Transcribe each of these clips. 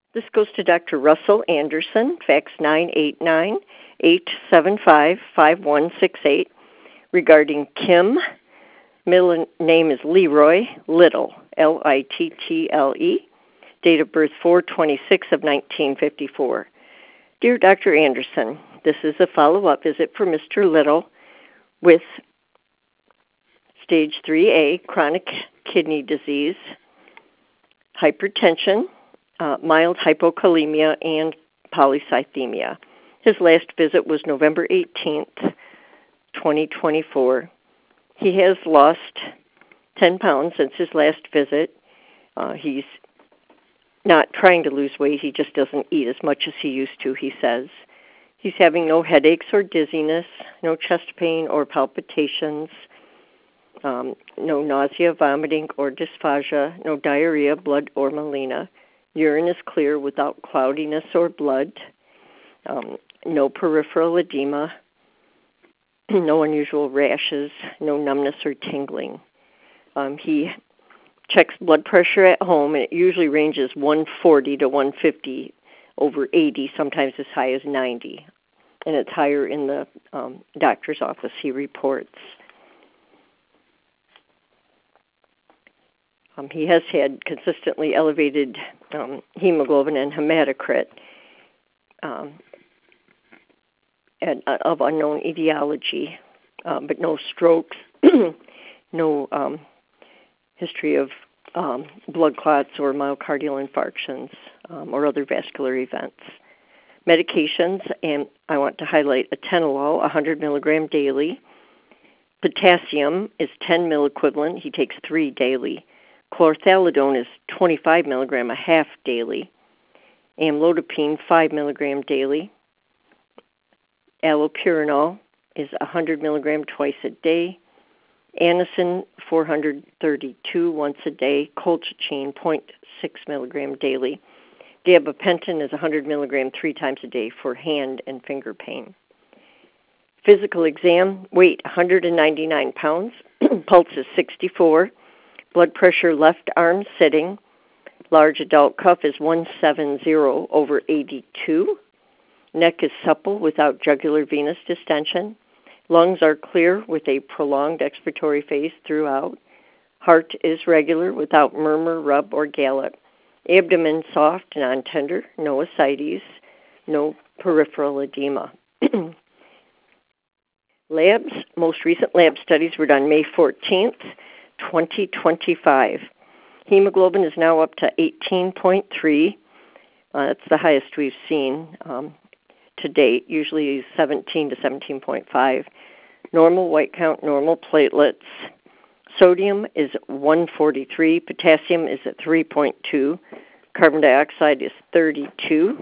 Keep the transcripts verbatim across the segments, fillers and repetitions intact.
This goes to Doctor Russell Anderson, fax nine eight nine, eight seven five, five one six eight, regarding Kim. Middle name is Leroy Little, L I T T L E, date of birth four twenty-six of nineteen fifty-four. Dear Doctor Anderson, this is a follow-up visit for Mister Little with stage three A, chronic kidney disease, hypertension, uh, mild hypokalemia, and polycythemia. His last visit was November eighteenth, twenty twenty-four. He has lost ten pounds since his last visit. Uh, he's not trying to lose weight. He just doesn't eat as much as he used to, he says. He's having no headaches or dizziness, no chest pain or palpitations, um, no nausea, vomiting, or dysphagia, no diarrhea, blood, or melena. Urine is clear without cloudiness or blood, um, no peripheral edema, no unusual rashes, no numbness or tingling. Um, he checks blood pressure at home, and it usually ranges one forty to one fifty over eighty, sometimes as high as ninety. And it's higher in the um, doctor's office, he reports. Um, he has had consistently elevated um, hemoglobin and hematocrit um, and, uh, of unknown etiology, uh, but no strokes, no um, history of um, blood clots or myocardial infarctions um, or other vascular events. Medications, and I want to highlight atenolol, one hundred milligram daily. Potassium is ten milliequivalent. He takes three daily. Chlorthalidone is twenty-five milligram, a half daily. Amlodipine, five milligram daily. Allopurinol is one hundred milligram twice a day. Anacin, four hundred thirty-two once a day. Colchicine, zero point six milligram daily. Gabapentin is one hundred milligram three times a day for hand and finger pain. Physical exam, weight one hundred ninety-nine pounds, pulse is sixty-four, blood pressure left arm sitting, large adult cuff is one seventy over eighty-two, neck is supple without jugular venous distension, lungs are clear with a prolonged expiratory phase throughout, heart is regular without murmur, rub, or gallop, abdomen soft, non-tender, no ascites, no peripheral edema. Labs, most recent lab studies were done May fourteenth, twenty twenty-five. Hemoglobin is now up to eighteen point three. Uh, that's the highest we've seen um, to date, usually seventeen to seventeen point five. Normal white count, normal platelets. Sodium is one forty-three. Potassium is at three point two. Carbon dioxide is thirty-two.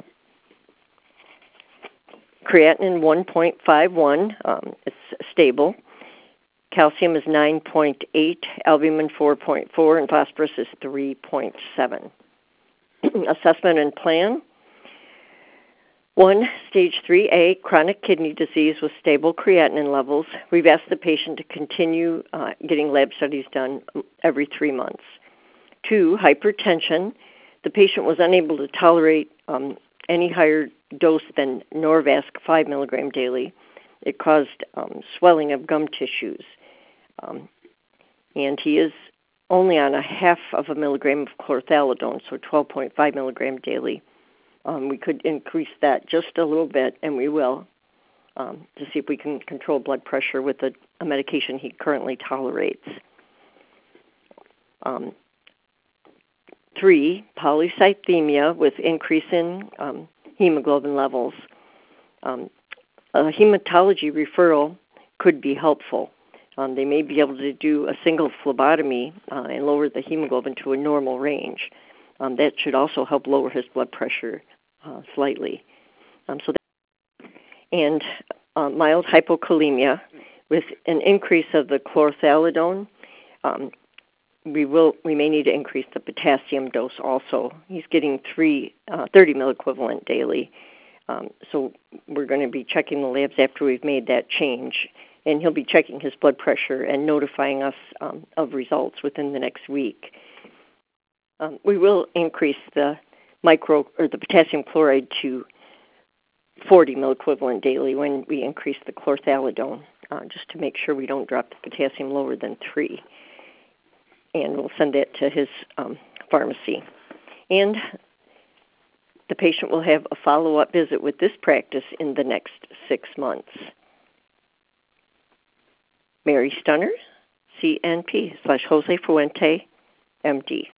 Creatinine one point five one. Um, it's stable. Calcium is nine point eight. Albumin four point four. And phosphorus is three point seven. Assessment and plan. One, stage three A, chronic kidney disease with stable creatinine levels. We've asked the patient to continue uh, getting lab studies done every three months. Two, hypertension. The patient was unable to tolerate um, any higher dose than Norvasc, five milligram daily. It caused um, swelling of gum tissues. Um, and he is only on a half of a milligram of chlorthalidone, so twelve point five milligram daily. Um, we could increase that just a little bit, and we will, um, to see if we can control blood pressure with a, a medication he currently tolerates. Um, three, polycythemia with increase in um, hemoglobin levels. Um, a hematology referral could be helpful. Um, they may be able to do a single phlebotomy uh, and lower the hemoglobin to a normal range. Um, that should also help lower his blood pressure uh, slightly. Um, so, that, and uh, mild hypokalemia with an increase of the chlorthalidone. Um, we will we may need to increase the potassium dose also. He's getting three uh, thirty milliequivalent daily. Um, so we're going to be checking the labs after we've made that change, and he'll be checking his blood pressure and notifying us um, of results within the next week. Um, we will increase the micro or the potassium chloride to forty milliequivalent daily when we increase the chlorthalidone, uh, just to make sure we don't drop the potassium lower than three. And we'll send that to his um, pharmacy. And the patient will have a follow-up visit with this practice in the next six months. Mary Stunner, C N P slash Jose Fuente, M D.